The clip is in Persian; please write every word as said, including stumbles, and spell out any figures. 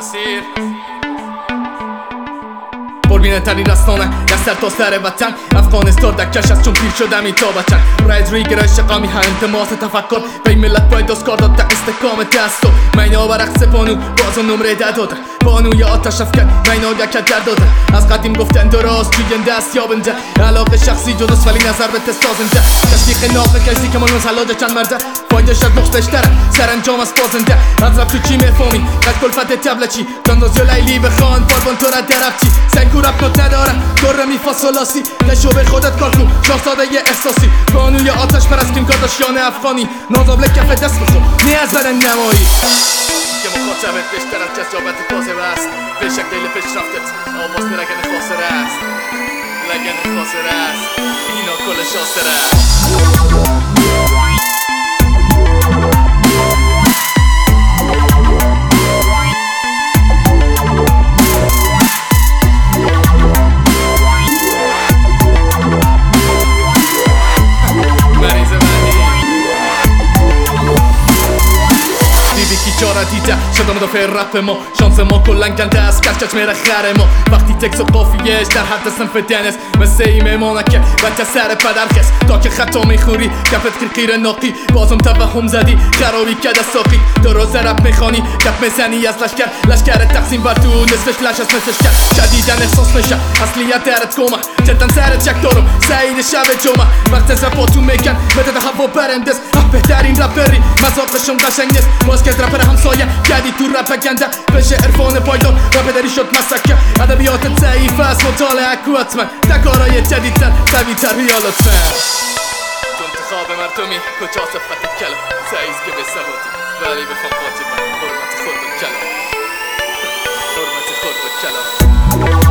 مسیر قربین ترین رستانه دستر تا سر وطن افغانستان دکش است چون پیر شدم این تا بچن راید ریگر اشقامی ها انتماس تفکر به ملت باید دستکار داد تا استقام دستو مینا و رقص بانو بازو نمره ده داده بانوی آتش افکن مینا یکت در داده از قدیم گفتن درست توی دست یابنده علاقه شخصی جداست ولی نظر به تستازنده تشویق ناقه کسی که مالون سلاده چند مرده فایدش از نقصش تره سرانجام از بازنده از رفت تو چی میفهمی قد کلفت تبله چی تنداز یا لیلی بخوان پاربان تو را درب چی سنگو رپ نوت نداره دور می فاصلاسی نشو به خودت کار کن شاهزاده یه احساسی بانوی آتش پرستیم کارداشیان افغانی نازابله کف دست بخور نی از بدن نمایی که مخاطبت بیشتر از جذابت تازه است به شکل دیل پیشرفتت آواز به لگن خاصره است لگن خاصره است اینا کل شاستره است دیده شدم مدافع رپ ما شانس ما کلن گنده است کشکش میره خر ما وقتی تکس و قافیهش در حد صنف دنس مثل ای میمانه که بچه سر پدر خس تا که خطا میخوری کفت قیرقیر ناقی بازم توهم زدی خرابی کده ساقی درست رپ میخوانی کف میزنی از لشکر لشکر تقسیم بر تو نصفش لش از نصفش کرد جدیدن احساس میشه اصلیت درت کومه جدن سرت چک دارم سعید شب جمعه وقت زباتو میکن مدد هوا برندس بهترین رپری مذاقشون قشنگ نیست ماسکت رپر همسایه کردی تو رپ گنده بشه عرفان پایدار رپ داری شد مسکه ادبیاتت ضعیف است مطالعه کو حتما دکارای جدیدتر سویتر بیا لطفا تو انتخاب مردمی کجا صفتت کلم سعیز که به ثباتی ولی بفهم خاطبه حرمت خود و کلم حرمت خود و کلم